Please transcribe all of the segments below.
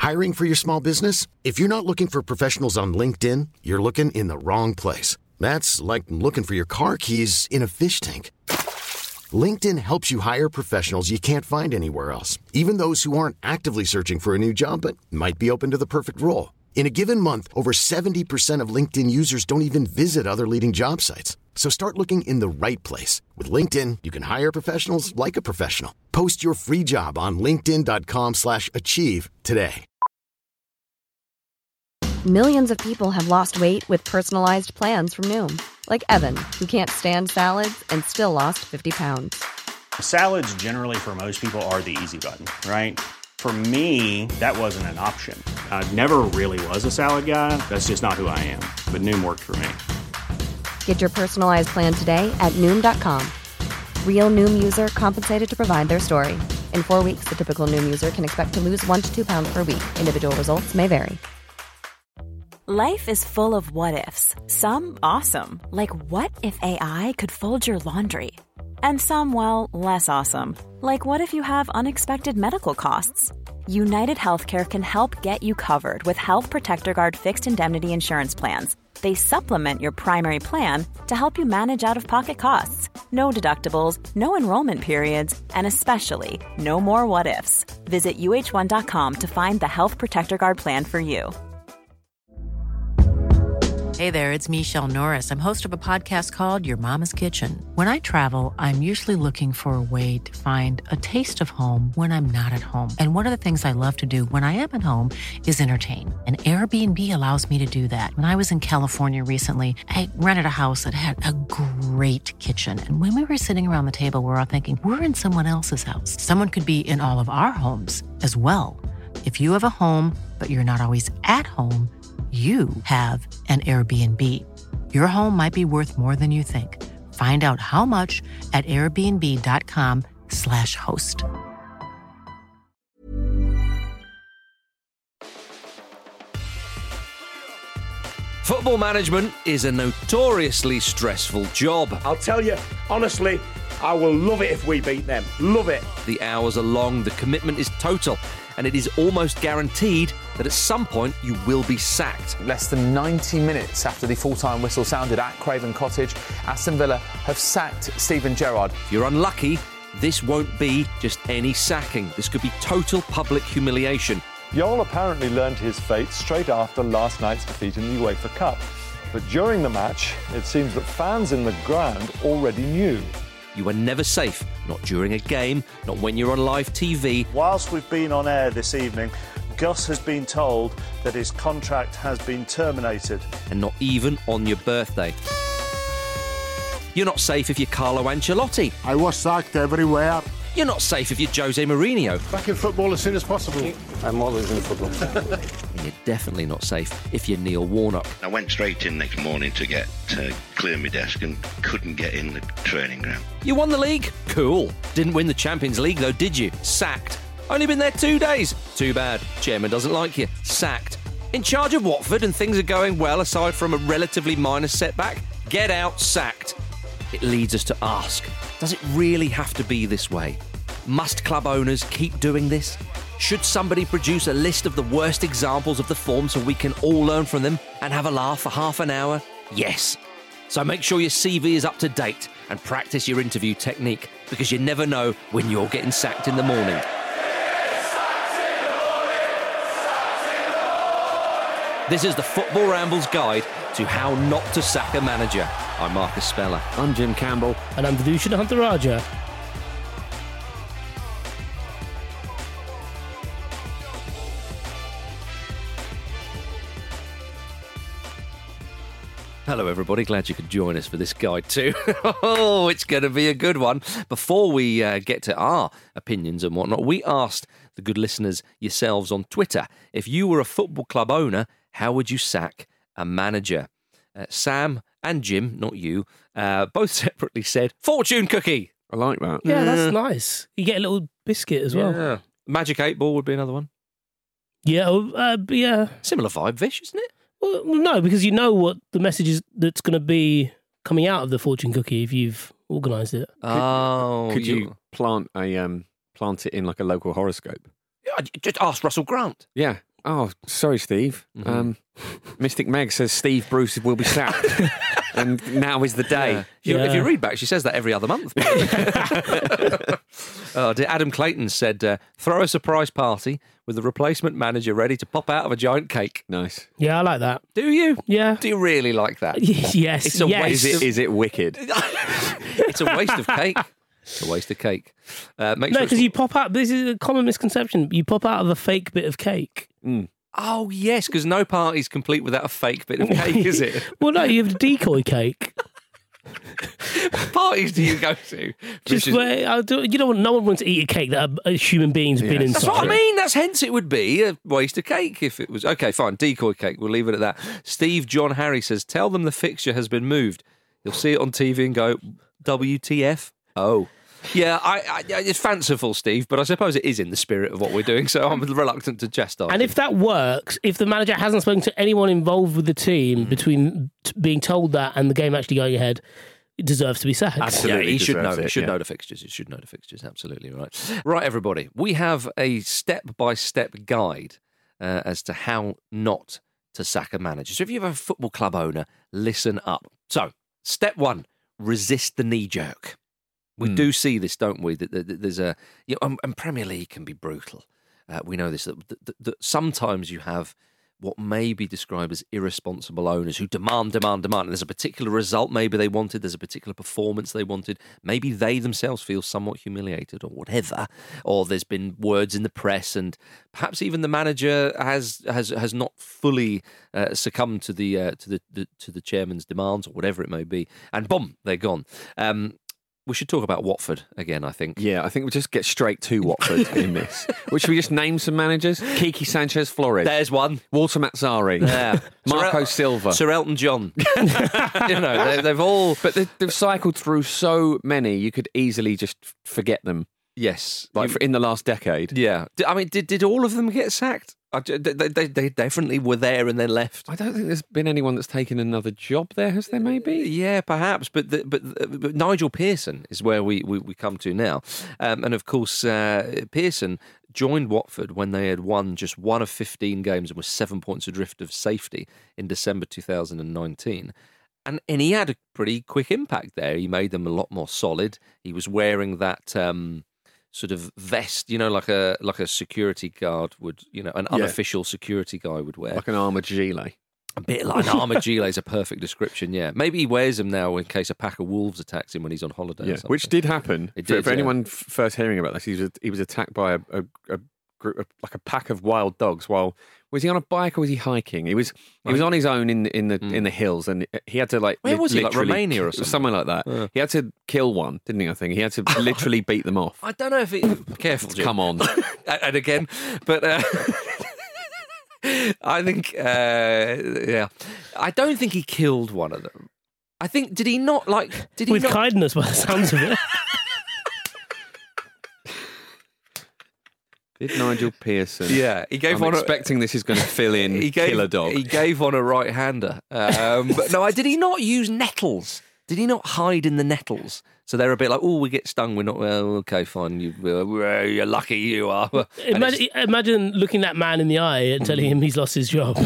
Hiring for your small business? If you're not looking for professionals on LinkedIn, you're looking in the wrong place. That's like looking for your car keys in a fish tank. LinkedIn helps you hire professionals you can't find anywhere else, even those who aren't actively searching for a new job but might be open to the perfect role. In a given month, over 70% of LinkedIn users don't even visit other leading job sites. So start looking in the right place. With LinkedIn, you can hire professionals like a professional. Post your free job on linkedin.com/achieve today. Millions of people have lost weight with personalized plans from Noom. Like Evan, who can't stand salads and still lost 50 pounds. Salads generally for most people are the easy button, right? For me, that wasn't an option. I never really was a salad guy. That's just not who I am. But Noom worked for me. Get your personalized plan today at Noom.com. Real Noom user compensated to provide their story. In 4 weeks, the typical Noom user can expect to lose 1 to 2 pounds per week. Individual results may vary. Life is full of what-ifs. Some awesome, like what if AI could fold your laundry? And some, well, less awesome, like what if you have unexpected medical costs? United Healthcare can help get you covered with Health Protector Guard fixed indemnity insurance plans. They supplement your primary plan to help you manage out-of-pocket costs. No deductibles, no enrollment periods, and especially no more what-ifs. Visit uh1.com to find the Health Protector Guard plan for you. Hey there, it's Michelle Norris. I'm host of a podcast called Your Mama's Kitchen. When I travel, I'm usually looking for a way to find a taste of home when I'm not at home. And one of the things I love to do when I am at home is entertain. And Airbnb allows me to do that. When I was in California recently, I rented a house that had a great kitchen. And when we were sitting around the table, we were all thinking, we're in someone else's house. Someone could be in all of our homes as well. If you have a home, but you're not always at home, you have an Airbnb. Your home might be worth more than you think. Find out how much at airbnb.com/host. Football management is a notoriously stressful job. I'll tell you, honestly, I will love it if we beat them. Love it. The hours are long, the commitment is total, and it is almost guaranteed that at some point you will be sacked. Less than 90 minutes after the full-time whistle sounded at Craven Cottage, Aston Villa have sacked Steven Gerrard. If you're unlucky, this won't be just any sacking. This could be total public humiliation. Jol apparently learned his fate straight after last night's defeat in the UEFA Cup. But during the match, it seems that fans in the ground already knew. You are never safe, not during a game, not when you're on live TV. Whilst we've been on air this evening, Gus has been told that his contract has been terminated. And not even on your birthday. You're not safe if you're Carlo Ancelotti. I was sacked everywhere. You're not safe if you're Jose Mourinho. Back in football as soon as possible. I'm always in football. And you're definitely not safe if you're Neil Warnock. I went straight in next morning to clear my desk and couldn't get in the training ground. You won the league? Cool. Didn't win the Champions League though, did you? Sacked. Only been there 2 days. Too bad. Chairman doesn't like you. Sacked. In charge of Watford and things are going well aside from a relatively minor setback? Get out. Sacked. It leads us to ask, does it really have to be this way? Must club owners keep doing this? Should somebody produce a list of the worst examples of the form so we can all learn from them and have a laugh for half an hour? Yes. So make sure your CV is up to date and practice your interview technique because you never know when you're getting sacked in the morning. This is the Football Rambles Guide to how not to sack a manager. I'm Marcus Speller. I'm Jim Campbell. And I'm Vidushan Huntaraja. Hello everybody, glad you could join us for this guide too. Oh, it's going to be a good one. Before we get to our opinions and whatnot, we asked the good listeners yourselves on Twitter, if you were a football club owner, how would you sack a manager? Sam and Jim, not you, both separately said, fortune cookie. I like that. Yeah, that's nice. You get a little biscuit as well. Yeah. Magic 8 Ball would be another one. Yeah, yeah. Similar vibe, Vish, isn't it? Well, no, because you know what the message is that's going to be coming out of the fortune cookie if you've organised it. Could you plant it in like a local horoscope? Yeah, just ask Russell Grant. Yeah. Oh, sorry, Steve. Mystic Meg says Steve Bruce will be sacked. And now is the day. Yeah. If you read back, she says that every other month. Adam Clayton said, throw a surprise party with the replacement manager ready to pop out of a giant cake. Nice. Yeah, I like that. Do you? Yeah. Do you really like that? Yes. It's a waste. Is it wicked? It's a waste of cake. It's a waste of cake. No, because you pop out. This is a common misconception. You pop out of a fake bit of cake. Oh, yes, because no party's complete without a fake bit of cake, is it? Well, no, you have decoy cake. What parties do you go to? Just where you know, no one wants to eat a cake that a human being's been inside. That's what I mean. That's hence it would be a waste of cake if it was. Okay, fine, decoy cake. We'll leave it at that. Steve John Harry says, tell them the fixture has been moved. You'll see it on TV and go, WTF? Oh. Yeah, it's fanciful, Steve, but I suppose it is in the spirit of what we're doing, so I'm reluctant to chastise. And if that works, if the manager hasn't spoken to anyone involved with the team between being told that and the game actually going ahead, it deserves to be sacked. Absolutely, yeah, he should know. He should know the fixtures. He should know the fixtures. Absolutely right. Right, everybody. We have a step-by-step guide as to how not to sack a manager. So if you have a football club owner, listen up. So, step 1: resist the knee jerk. We do see this, don't we? That there's a, and Premier League can be brutal. We know this. That sometimes you have what may be described as irresponsible owners who demand. And there's a particular result maybe they wanted. There's a particular performance they wanted. Maybe they themselves feel somewhat humiliated or whatever. Or there's been words in the press, and perhaps even the manager has not fully succumbed to the chairman's demands or whatever it may be. And boom, they're gone. We should talk about Watford again, I think. Yeah, I think we'll just get straight to Watford in this. Which should we just name some managers? Kiki Sanchez Flores. There's one. Walter Mazzari. Yeah. Marco Silva. Sir Elton John. They've all... But they've cycled through so many, you could easily just forget them. Yes. In the last decade. Yeah. I mean, did all of them get sacked? They definitely were there and then left. I don't think there's been anyone that's taken another job there, has there maybe? Yeah, perhaps. But Nigel Pearson is where we come to now. And of course, Pearson joined Watford when they had won just one of 15 games and was 7 points adrift of safety in December 2019. And he had a pretty quick impact there. He made them a lot more solid. He was wearing that... sort of vest, like a security guard would, an unofficial security guy would wear. Like an armoured gilet. A bit like an armoured gilet is a perfect description, yeah. Maybe he wears them now in case a pack of wolves attacks him when he's on holiday or something. Which did happen. It did, for anyone first hearing about this, he was attacked by a group, like a pack of wild dogs while... Was he on a bike or was he hiking? He was on his own in the hills, and he had to Where was he? Like Romania or something? Somewhere like that. Yeah. He had to kill one, didn't he? I think he had to literally beat them off. I don't know if careful, Jim. Come on, and again, but I think I don't think he killed one of them. I think did he not? With kindness, by the sounds of it. Did Nigel Pearson? Yeah, he gave I'm expecting this is going to fill in Killer Dog. He gave on a right-hander. But no, did he not use nettles? Did he not hide in the nettles? So they're a bit like, oh, we get stung. We're not. Well, okay, fine. You're lucky you are. Imagine looking that man in the eye and telling him he's lost his job.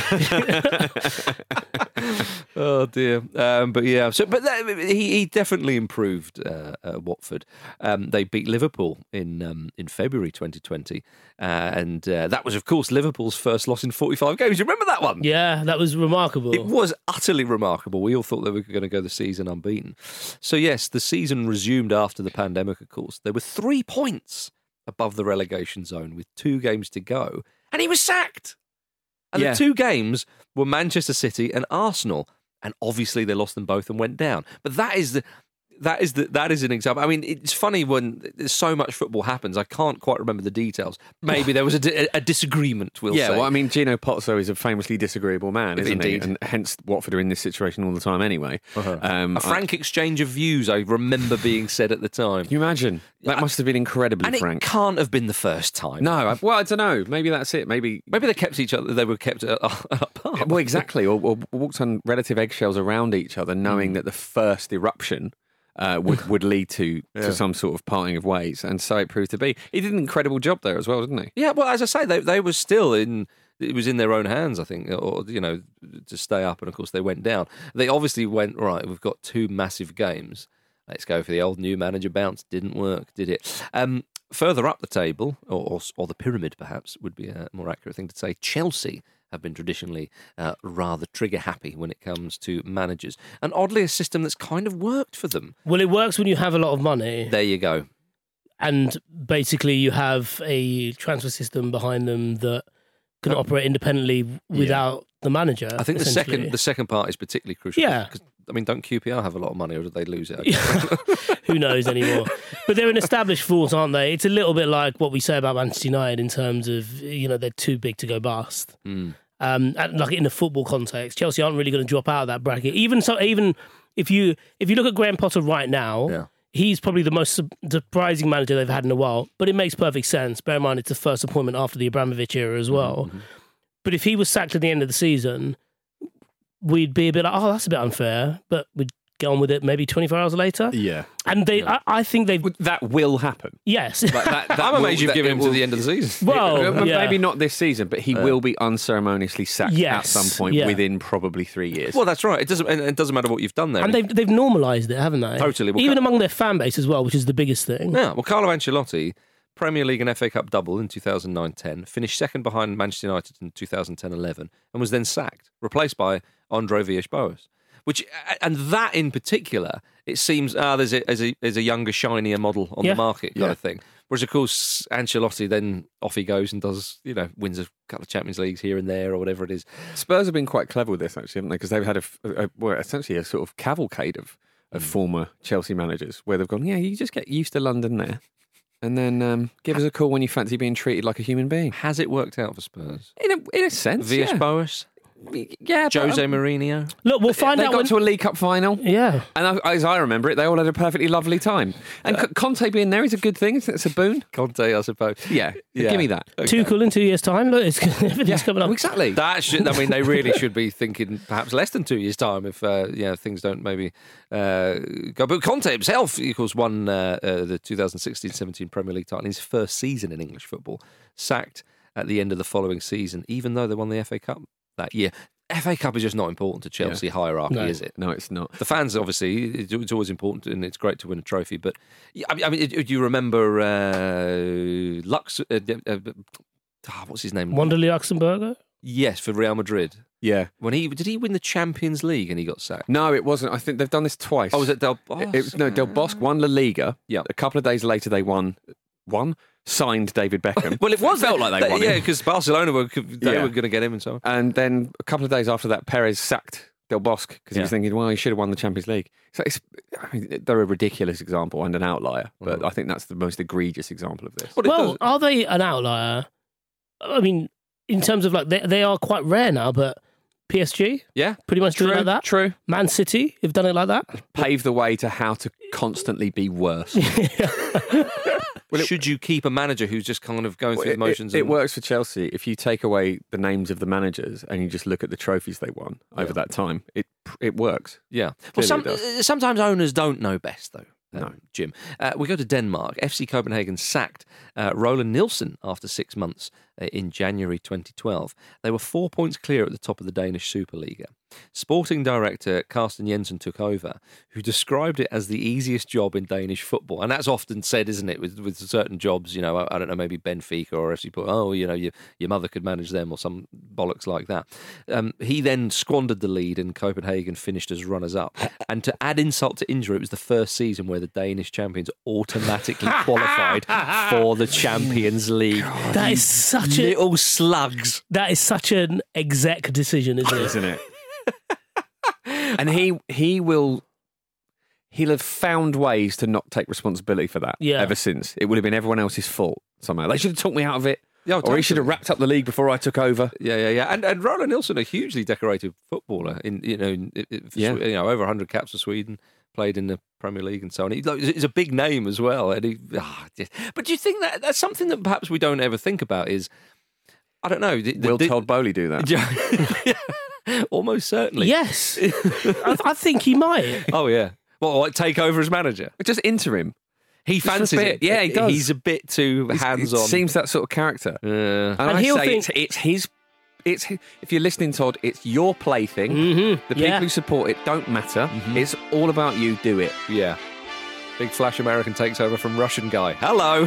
Oh dear. But yeah. He definitely improved Watford. They beat Liverpool in February 2020, and that was, of course, Liverpool's first loss in 45 games. You remember that one? Yeah, that was remarkable. It was utterly remarkable. We all thought they were going to go the season unbeaten. So yes, the season resumed after the pandemic, of course. There were 3 points above the relegation zone with 2 games to go, and he was sacked. And the 2 games were Manchester City and Arsenal, and obviously they lost them both and went down. But that is an example. I mean, it's funny when there's so much football happens. I can't quite remember the details. Maybe there was a disagreement. We'll say. Well, I mean, Gino Pozzo is a famously disagreeable man, isn't Indeed. he? And hence Watford are in this situation all the time anyway. A frank exchange of views, I remember being said at the time. Can you imagine? That must have been incredibly frank. And it can't have been the first time. No, well, I don't know. Maybe that's it. Maybe they kept each other. They were kept apart. Well, exactly. Or walked on relative eggshells around each other, knowing that the first eruption would lead to some sort of parting of ways, and so it proved to be. He did an incredible job there as well, didn't he? Yeah, well, as I say, they were still in it was in their own hands, I think, or to stay up, and of course they went down. They obviously went, right, we've got 2 massive games. Let's go for the old new manager bounce. Didn't work, did it? Further up the table, or the pyramid perhaps would be a more accurate thing to say, Chelsea have been traditionally rather trigger-happy when it comes to managers. And oddly, a system that's kind of worked for them. Well, it works when you have a lot of money. There you go. And basically you have a transfer system behind them that can operate independently without the manager. I think the second part is particularly crucial. Yeah. I mean, don't QPR have a lot of money, or do they lose it? Who knows anymore? But they're an established force, aren't they? It's a little bit like what we say about Manchester United in terms of, they're too big to go bust. Like in a football context, Chelsea aren't really going to drop out of that bracket. Even if you look at Graham Potter right now, he's probably the most surprising manager they've had in a while. But it makes perfect sense. Bear in mind, it's the first appointment after the Abramovich era as well. Mm-hmm. But if he was sacked at the end of the season, we'd be a bit like, oh, that's a bit unfair, but we'd get on with it maybe 24 hours later. Yeah. And I think that will happen. Yes. I'm amazed you've given him to the end of the season. Well, maybe not this season, but he will be unceremoniously sacked at some point within probably 3 years. Well, that's right. It doesn't matter what you've done there. And they've normalised it, haven't they? Totally. Well, even among their fan base as well, which is the biggest thing. Yeah. Well, Carlo Ancelotti, Premier League and FA Cup double in 2009-10, finished second behind Manchester United in 2010-11, and was then sacked, replaced by Andre Villas-Boas. And that in particular, it seems there's a younger, shinier model on the market kind of thing. Whereas of course Ancelotti then off he goes and does wins a couple of Champions Leagues here and there or whatever it is. Spurs have been quite clever with this actually, haven't they? Because they've had essentially a sort of cavalcade of former Chelsea managers where they've gone, you just get used to London there. And then give us a call when you fancy being treated like a human being. Has it worked out for Spurs? In a sense, Villas-Boas? Yeah, Jose Mourinho. Look, we'll find out. They got to a League Cup final. Yeah. And as I remember it, they all had a perfectly lovely time. And Conte being there is a good thing, isn't it? It's a boon. Conte, I suppose. Yeah. Give me that. Okay. Tuchel in 2 years' time. Look, everything's coming up. Exactly. They really should be thinking perhaps less than 2 years' time if things don't maybe go. But Conte himself, of course, won the 2016-17 Premier League title in his first season in English football, sacked at the end of the following season, even though they won the FA Cup that year. FA Cup is just not important to Chelsea hierarchy, is it? No, it's not. The fans, obviously, it's always important and it's great to win a trophy. But, I mean, do you remember what's his name? Wanderlei Luxemburger? Yes, for Real Madrid. Yeah. Did he win the Champions League and he got sacked? No, it wasn't. I think they've done this twice. Oh, was it Del Bosque? Del Bosque won La Liga. Yeah. A couple of days later, they signed David Beckham. Well, it felt like they won. Yeah, because Barcelona were going to get him and so on. And then a couple of days after that, Perez sacked Del Bosque because he was thinking, well, he should have won the Champions League. So they're a ridiculous example and an outlier, but I think that's the most egregious example of this. Well, are they an outlier? I mean, in terms of they are quite rare now, but PSG, pretty much doing it like that. True. Man City have done it like that. Paved the way to how to constantly be worse. Well, should you keep a manager who's just kind of going through the motions? It works for Chelsea. If you take away the names of the managers and you just look at the trophies they won over that time, it works. Yeah. Well, sometimes owners don't know best, though. No, Jim. We go to Denmark. FC Copenhagen sacked Roland Nielsen after 6 months in January 2012. They were 4 points clear at the top of the Danish Superliga. Sporting director Carsten Jensen took over, who described it as the easiest job in Danish football. And that's often said, isn't it, with certain jobs, I don't know, maybe Benfica or FC, your mother could manage them or some bollocks like that. He then squandered the lead and Copenhagen finished as runners-up. And to add insult to injury, it was the first season where the Danish champions automatically qualified for the Champions League. God, that is such little slugs. That is such an exec decision, isn't it? And he'll have found ways to not take responsibility for that ever since. It would have been everyone else's fault somehow. They should have talked me out of it. Yeah, or he should have wrapped up the league before I took over. Yeah. And Roland Nielsen, a hugely decorated footballer, over 100 caps for Sweden, played in the Premier League and so on. He's a big name as well. And but do you think that's something that perhaps we don't ever think about? Is I don't know. Will Todd Bowley do that? Yeah. Almost certainly. Yes. I think he might. Oh, yeah. Well, take over as manager? Just interim. He fancies it. Yeah, he does. He's a bit too hands-on. Seems that sort of character. Yeah. And he'll think it's his if you're listening, Todd, it's your plaything. The people who support it don't matter. It's all about you. Do it. Yeah. Big Flash American takes over from Russian guy. Hello.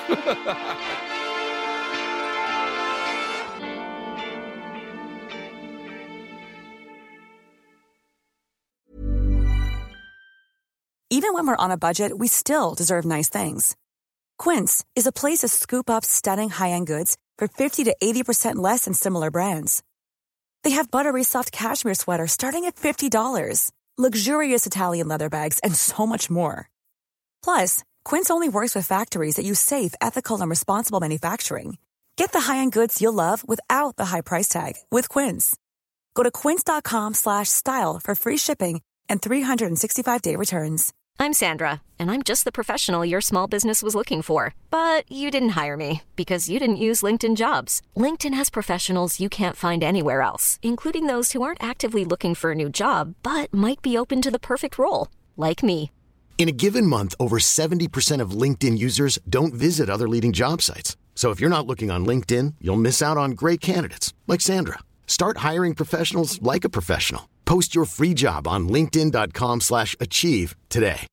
Even when we're on a budget, we still deserve nice things. Quince is a place to scoop up stunning high-end goods for 50 to 80% less than similar brands. They have buttery soft cashmere sweaters starting at $50, luxurious Italian leather bags, and so much more. Plus, Quince only works with factories that use safe, ethical, and responsible manufacturing. Get the high-end goods you'll love without the high price tag with Quince. Go to quince.com/style for free shipping and 365-day returns. I'm Sandra, and I'm just the professional your small business was looking for. But you didn't hire me because you didn't use LinkedIn Jobs. LinkedIn has professionals you can't find anywhere else, including those who aren't actively looking for a new job, but might be open to the perfect role, like me. In a given month, over 70% of LinkedIn users don't visit other leading job sites. So if you're not looking on LinkedIn, you'll miss out on great candidates like Sandra. Start hiring professionals like a professional. Post your free job on linkedin.com/achieve today.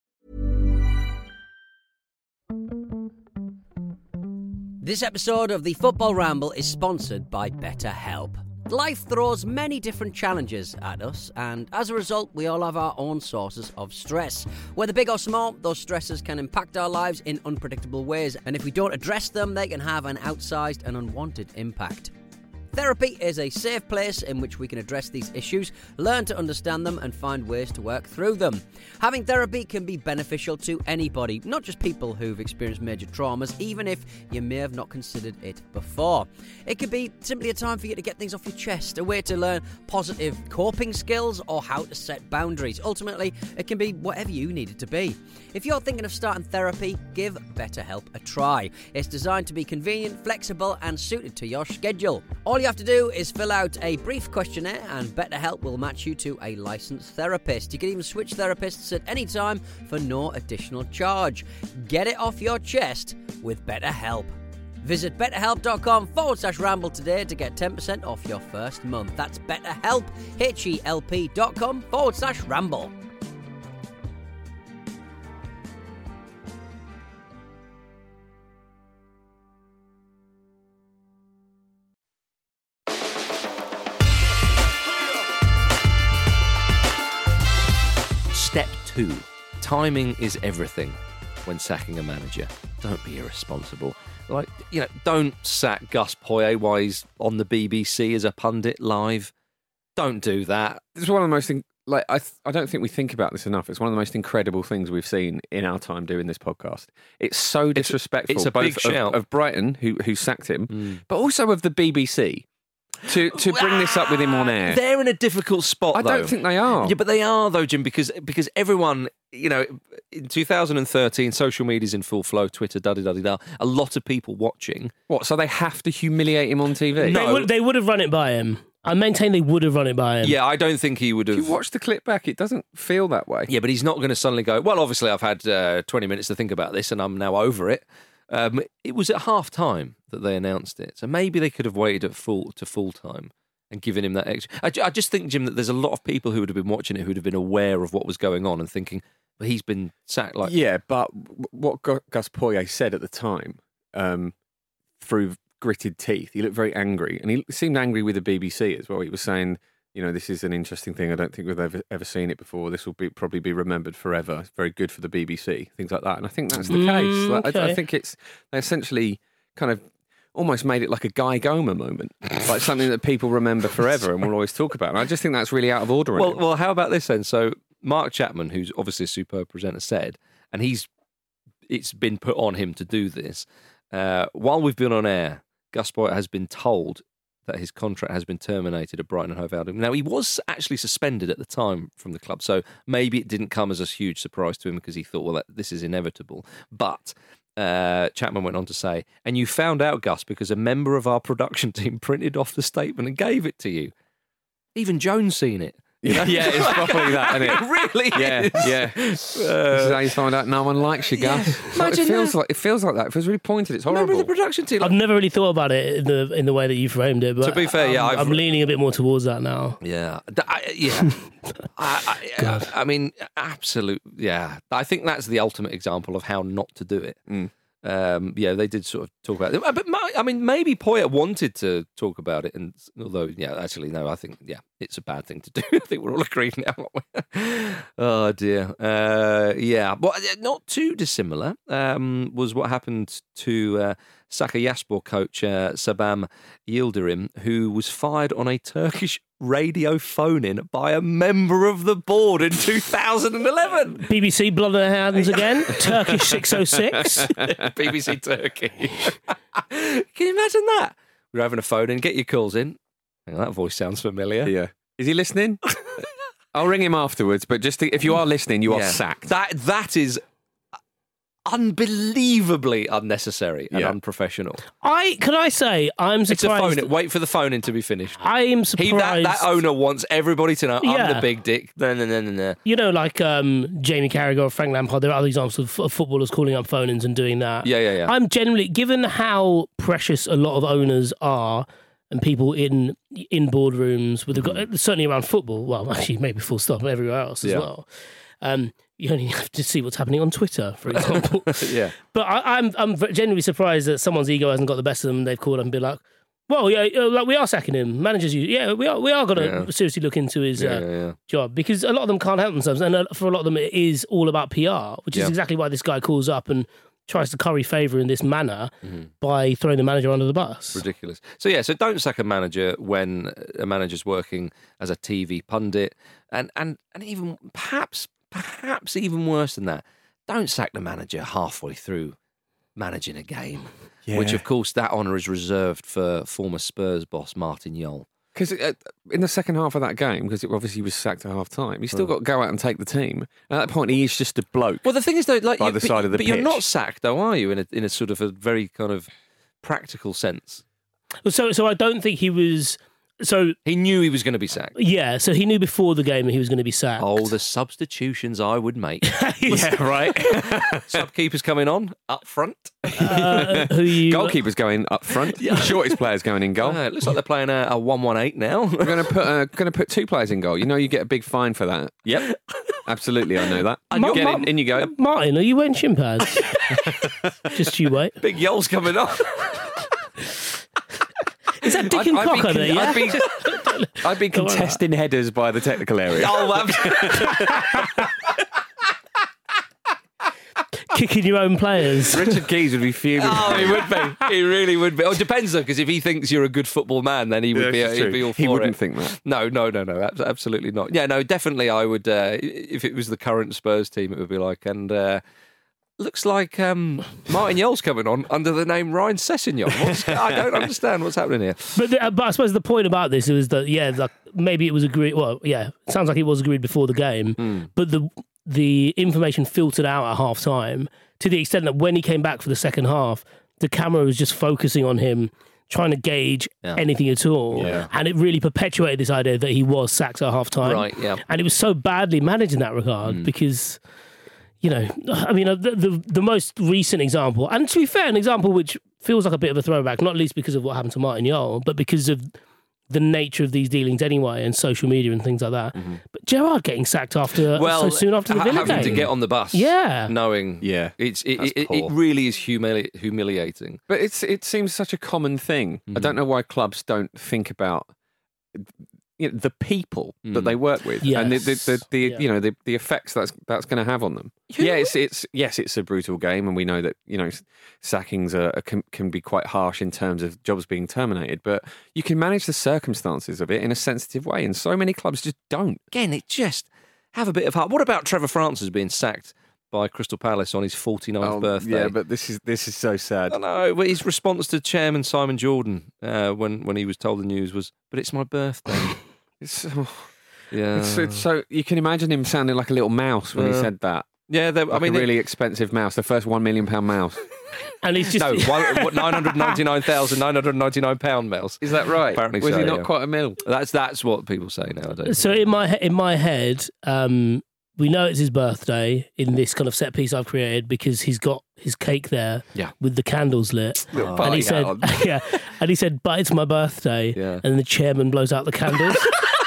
This episode of the Football Ramble is sponsored by BetterHelp. Life throws many different challenges at us, and as a result, we all have our own sources of stress. Whether big or small, those stresses can impact our lives in unpredictable ways, and if we don't address them, they can have an outsized and unwanted impact. Therapy is a safe place in which we can address these issues, learn to understand them, and find ways to work through them. Having therapy can be beneficial to anybody, not just people who've experienced major traumas, even if you may have not considered it before. It could be simply a time for you to get things off your chest, a way to learn positive coping skills, or how to set boundaries. Ultimately, it can be whatever you need it to be. If you're thinking of starting therapy, give BetterHelp a try. It's designed to be convenient, flexible, and suited to your schedule. All you have to do is fill out a brief questionnaire, and BetterHelp will match you to a licensed therapist. You can even switch therapists at any time for no additional charge. Get it off your chest with BetterHelp. Visit betterhelp.com/ramble today to get 10% off your first month. That's BetterHelp, HELP.com/ramble. Step 2. Timing is everything when sacking a manager. Don't be irresponsible. Don't sack Gus Poyet while he's on the BBC as a pundit live. Don't do that. It's one of the most... I don't think we think about this enough. It's one of the most incredible things we've seen in our time doing this podcast. It's so disrespectful. It's a big shout. Of Brighton, who sacked him, but also of the BBC. To bring this up with him on air. They're in a difficult spot, though. I don't think they are. Yeah, but they are, though, Jim, because everyone, in 2013, social media's in full flow, Twitter, da-da-da-da-da, a lot of people watching. What, so they have to humiliate him on TV? No. They would have run it by him. I maintain they would have run it by him. Yeah, I don't think he would have... If you watch the clip back, it doesn't feel that way. Yeah, but he's not going to suddenly go, well, obviously I've had 20 minutes to think about this and I'm now over it. It was at half-time that they announced it, so maybe they could have waited to full-time and given him that extra... I just think, Jim, that there's a lot of people who would have been watching it who would have been aware of what was going on and thinking, well, he's been sacked like... Yeah, but what Gus Poyet said at the time, through gritted teeth, he looked very angry, and he seemed angry with the BBC as well. He was saying, this is an interesting thing. I don't think we've ever seen it before. This will probably be remembered forever. It's very good for the BBC, things like that. And I think that's the case. Okay. I think they essentially kind of almost made it like a Guy Goma moment, like something that people remember forever and will always talk about. And I just think that's really out of order. Well, how about this then? So Mark Chapman, who's obviously a superb presenter, said, and it's been put on him to do this, while we've been on air, Gus Poyet has been told that his contract has been terminated at Brighton and Hove Albion. Now, he was actually suspended at the time from the club, so maybe it didn't come as a huge surprise to him because he thought, well, this is inevitable. But Chapman went on to say, and you found out, Gus, because a member of our production team printed off the statement and gave it to you. Even Jones seen it. Yeah, it's properly that, isn't it? It really is. Yeah. This is how you find out no one likes you, Gus. Imagine it feels like that. It feels really pointed. It's horrible. Remember the production team? I've never really thought about it in the way that you framed it. But To be fair, I'm leaning a bit more towards that now. Yeah. I mean, absolute. Yeah. I think that's the ultimate example of how not to do it. They did sort of talk about it. But maybe Poyet wanted to talk about it. And although, actually, no, I think, it's a bad thing to do. I think we're all agreed now, aren't we? Oh, dear. Well, not too dissimilar was what happened to Sakaryaspor coach Sabam Yildirim, who was fired on a Turkish radio phone-in by a member of the board in 2011. BBC blood on their hands again. Turkish 606. BBC Turkey. Can you imagine that? We're having a phone-in. Get your calls in. That voice sounds familiar. Yeah. Is he listening? I'll ring him afterwards, but just if you are listening, you are sacked. That is unbelievably unnecessary and unprofessional. Can I say I'm surprised. It's a phone. Wait for the phone-in to be finished. I am surprised. That owner wants everybody to know I'm the big dick. No. You know, like Jamie Carragher or Frank Lampard, there are other examples of footballers calling up phone-ins and doing that. Yeah. I'm generally, given how precious a lot of owners are and people in boardrooms, certainly around football, well, actually maybe full stop, everywhere else as well. You only have to see what's happening on Twitter, for example. Yeah. But I'm genuinely surprised that someone's ego hasn't got the best of them and they've called up and been like, well, like we are sacking him. Managers, we are going to seriously look into his job, because a lot of them can't help themselves. And for a lot of them, it is all about PR, which is exactly why this guy calls up and tries to curry favour in this manner by throwing the manager under the bus. Ridiculous. So don't sack a manager when a manager's working as a TV pundit, and even perhaps even worse than that, don't sack the manager halfway through managing a game, which of course that honour is reserved for former Spurs boss Martin Jol. Because in the second half of that game, because it obviously was sacked at half time, he's still got to go out and take the team. At that point, he is just a bloke. Well, the thing is, though, like by the side of the pitch. But you're not sacked, though, are you? In a sort of a very kind of practical sense. So I don't think he was. So he knew he was going to be sacked. Yeah, so he knew before the game that he was going to be sacked. Oh, the substitutions I would make. Yeah, right. Subkeepers coming on up front. Goalkeepers going up front. Shortest players going in goal. It looks like they're playing a 1-1-8 now. We're going to put two players in goal. You know, you get a big fine for that. Yep, absolutely. I know that. In you go. Martin, are you wearing shin pads? Just you wait. Big Yol's coming on. Is that Dick and Cocker there? Yeah? I'd be contesting headers by the technical area. Oh, kicking your own players. Richard Keys would be fuming. Oh, he would be. He really would be. Oh, it depends though, because if he thinks you're a good football man, then he would be. He'd be all for it. He wouldn't think that. No, absolutely not. Yeah, no, definitely. I would. If it was the current Spurs team, it would be like and. Looks like Martin Jol's coming on under the name Ryan Sessegnon. I don't understand what's happening here. But I suppose the point about this was that, like maybe it was agreed. Well, it sounds like it was agreed before the game. But the information filtered out at half time to the extent that when he came back for the second half, the camera was just focusing on him, trying to gauge anything at all. Yeah. And it really perpetuated this idea that he was sacked at half time. Right, yeah. And it was so badly managed in that regard because... You know, I mean, the most recent example, and to be fair, an example which feels like a bit of a throwback, not least because of what happened to Martin Jol, but because of the nature of these dealings anyway, and social media and things like that. But Gerrard getting sacked so soon after the Villa game. Having to get on the bus, knowing, it really is humiliating. But it seems such a common thing. I don't know why clubs don't think about. The people that they work with and the effects that's going to have on them. It's a brutal game, and we know that sackings can be quite harsh in terms of jobs being terminated. But you can manage the circumstances of it in a sensitive way, and so many clubs just don't. Again, it just have a bit of heart. What about Trevor Francis being sacked by Crystal Palace on his 49th birthday? Yeah, but this is so sad. I know. But his response to Chairman Simon Jordan when he was told the news was, "But it's my birthday." It's so you can imagine him sounding like a little mouse when he said that. Yeah, a really expensive mouse, the first £1 million mouse. And he's just £999,999 Mels. Is that right? Apparently Was so, he not yeah. quite a mil? That's what people say nowadays. So in my head, we know it's his birthday in this kind of set piece I've created because he's got his cake there with the candles lit. And he said, and he said, but it's my birthday. Yeah. And the chairman blows out the candles.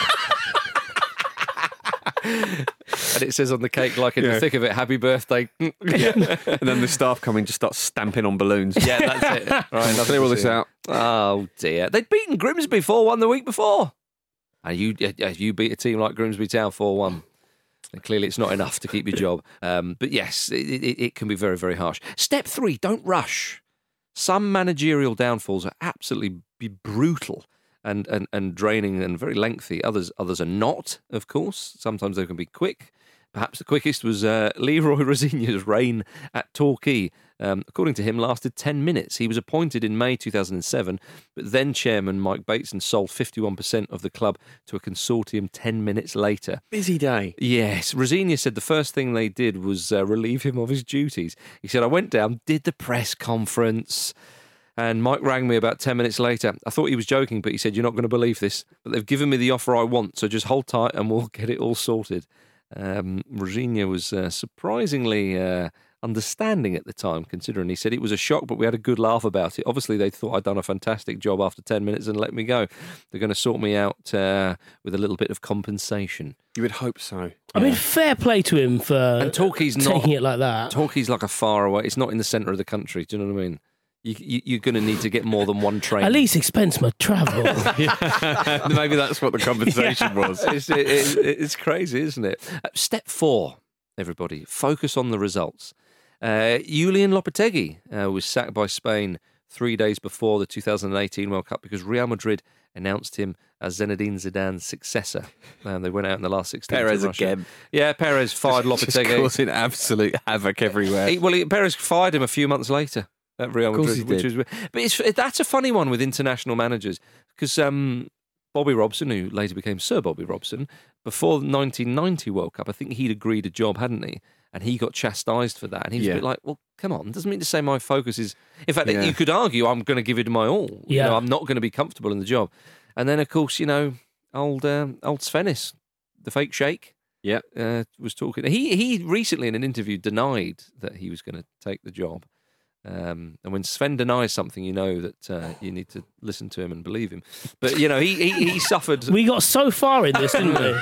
And it says on the cake, like in the thick of it, happy birthday. And then the staff come in and just start stamping on balloons. Yeah, that's it. Right, clear all this out. Oh, dear. They'd beaten Grimsby 4-1 the week before. And you beat a team like Grimsby Town 4-1. And clearly it's not enough to keep your job. But yes, it can be very, very harsh. Step 3, don't rush. Some managerial downfalls are absolutely brutal and draining and very lengthy. Others are not, of course. Sometimes they can be quick. Perhaps the quickest was Leroy Rosinia's reign at Torquay. According to him, lasted 10 minutes. He was appointed in May 2007, but then chairman Mike Bateson sold 51% of the club to a consortium 10 minutes later. Busy day. Yes. Rosinia said the first thing they did was relieve him of his duties. He said, I went down, did the press conference, and Mike rang me about 10 minutes later. I thought he was joking, but he said, you're not going to believe this, but they've given me the offer I want, so just hold tight and we'll get it all sorted. Rosinia was surprisingly understanding at the time, considering he said it was a shock, but we had a good laugh about it. Obviously, they thought I'd done a fantastic job after 10 minutes and let me go. They're going to sort me out with a little bit of compensation. You would hope so. I mean, fair play to him for and Torquay's taking it like that. Torquay's like a far away. It's not in the centre of the country. Do you know what I mean? You're going to need to get more than one train. At least expense my travel. Maybe that's what the compensation was. It's crazy, isn't it? Step 4, everybody, focus on the results. Julian Lopetegui was sacked by Spain 3 days before the 2018 World Cup because Real Madrid announced him as Zinedine Zidane's successor. They went out in the last 16. Perez again. Yeah, Perez fired Lopetegui. Just causing absolute havoc everywhere. Perez fired him a few months later at Real Madrid. But that's a funny one with international managers because Bobby Robson, who later became Sir Bobby Robson, before the 1990 World Cup, I think he'd agreed a job, hadn't he? And he got chastised for that. And he was a bit like, well, come on, doesn't mean to say my focus is... In fact, you could argue I'm going to give it my all. Yeah. You know, I'm not going to be comfortable in the job. And then, of course, old Svennis, the fake sheikh, was talking. He recently in an interview denied that he was going to take the job. And when Sven denies something, you know that you need to listen to him and believe him. But, he suffered... We got so far in this, didn't we?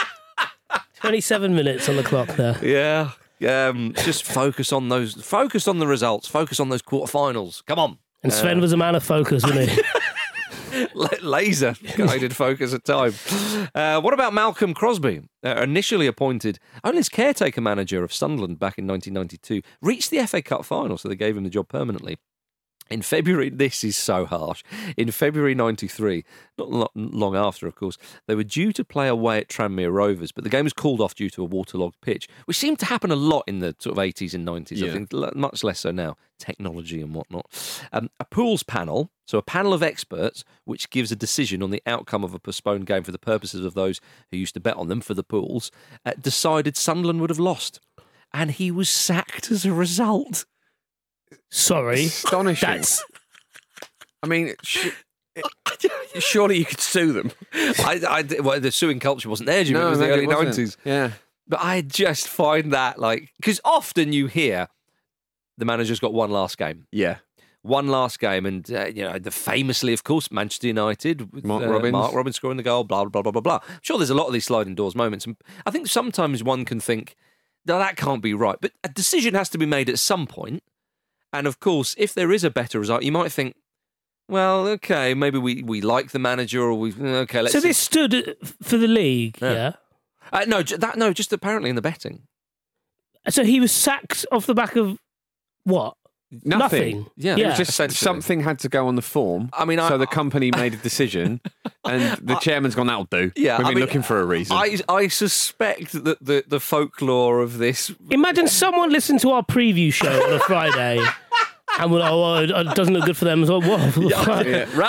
27 minutes on the clock there. Yeah. Just focus on the results. Focus on those quarterfinals. Come on. And Sven was a man of focus, wasn't he? Laser guided focus at time. What about Malcolm Crosby? Initially appointed only as caretaker manager of Sunderland back in 1992, reached the FA Cup final, so they gave him the job permanently. In February, this is so harsh. In February 93, not long after, of course, they were due to play away at Tranmere Rovers, but the game was called off due to a waterlogged pitch, which seemed to happen a lot in the sort of 80s and 90s. I think much less so now, technology and whatnot. A pools panel, so a panel of experts, which gives a decision on the outcome of a postponed game for the purposes of those who used to bet on them for the pools, decided Sunderland would have lost. And he was sacked as a result. Sorry. Astonishing. I mean, surely you could sue them. The suing culture wasn't there, Jimmy. It was the early 90s. Yeah. But I just find that, because often you hear the manager's got one last game. Yeah. One last game. And, famously, of course, Manchester United with Mark Robins scoring the goal, blah, blah, blah, blah, blah. I'm sure there's a lot of these sliding doors moments. And I think sometimes one can think, no, that can't be right. But a decision has to be made at some point. And, of course, if there is a better result, you might think, well, okay, maybe we like the manager or let's... So this stood for the league, yeah? Just apparently in the betting. So he was sacked off the back of what? Nothing. Yeah. It was just something had to go on the form. I mean, so the company made a decision and the chairman's gone, that'll do. Yeah, We've been looking for a reason. I suspect that the folklore of this... Imagine someone listened to our preview show on a Friday and we're like, it doesn't look good for them. Ralph,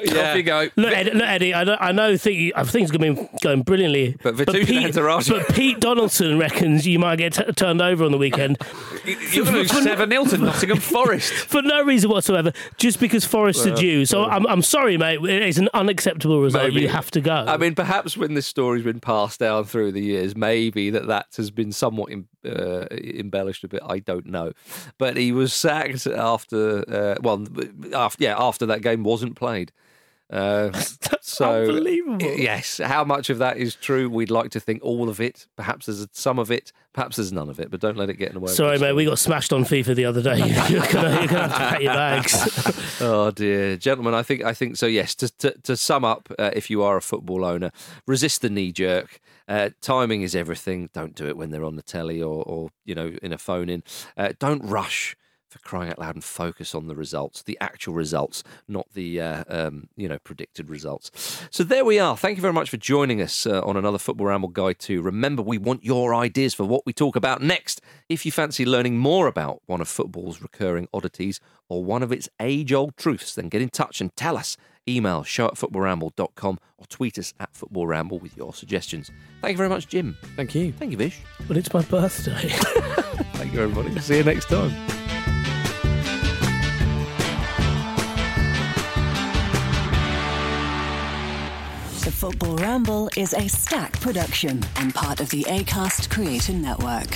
Off you go. Look, Eddie, I know things are going to be going brilliantly. But Pete Donaldson reckons you might get turned over on the weekend. You're going to lose 7-0 to Nottingham Forest. For no reason whatsoever, just because Forest are due. So I'm sorry, mate. It's an unacceptable result. Maybe. You have to go. I mean, perhaps when this story's been passed down through the years, maybe that has been somewhat embellished a bit. I don't know. But he was sacked after that game wasn't played. That's unbelievable. Yes, how much of that is true? We'd like to think all of it. Perhaps there's some of it. Perhaps there's none of it. But don't let it get in the way. Sorry, mate. We got smashed on FIFA the other day. You're gonna have to pack your bags. Oh dear, gentlemen. I think so. Yes. To sum up, if you are a football owner, resist the knee jerk. Timing is everything. Don't do it when they're on the telly or in a phone in. Don't rush. For crying out loud, and focus on the results, the actual results, not the predicted results. So there we are. Thank you very much for joining us on another Football Ramble Guide 2. Remember, we want your ideas for what we talk about next. If you fancy learning more about one of football's recurring oddities or one of its age-old truths, then get in touch and tell us. Email show@footballramble.com or tweet us at Football Ramble with your suggestions. Thank you very much, Jim. Thank you. Thank you, Vish. Well, it's my birthday. Thank you, everybody. See you next time. The Football Ramble is a Stack production and part of the Acast Creator Network.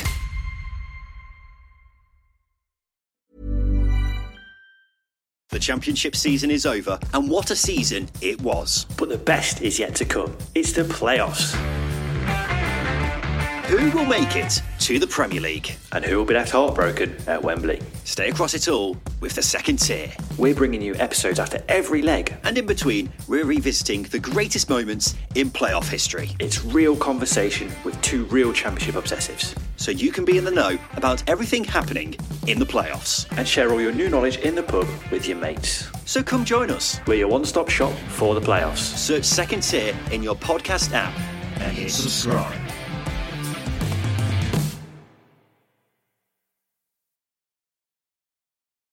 The Championship season is over, and what a season it was. But the best is yet to come. It's the playoffs. Who will make it to the Premier League? And who will be left heartbroken at Wembley? Stay across it all with the Second Tier. We're bringing you episodes after every leg. And in between, we're revisiting the greatest moments in playoff history. It's real conversation with two real Championship obsessives. So you can be in the know about everything happening in the playoffs. And share all your new knowledge in the pub with your mates. So come join us. We're your one-stop shop for the playoffs. Search Second Tier in your podcast app and hit subscribe.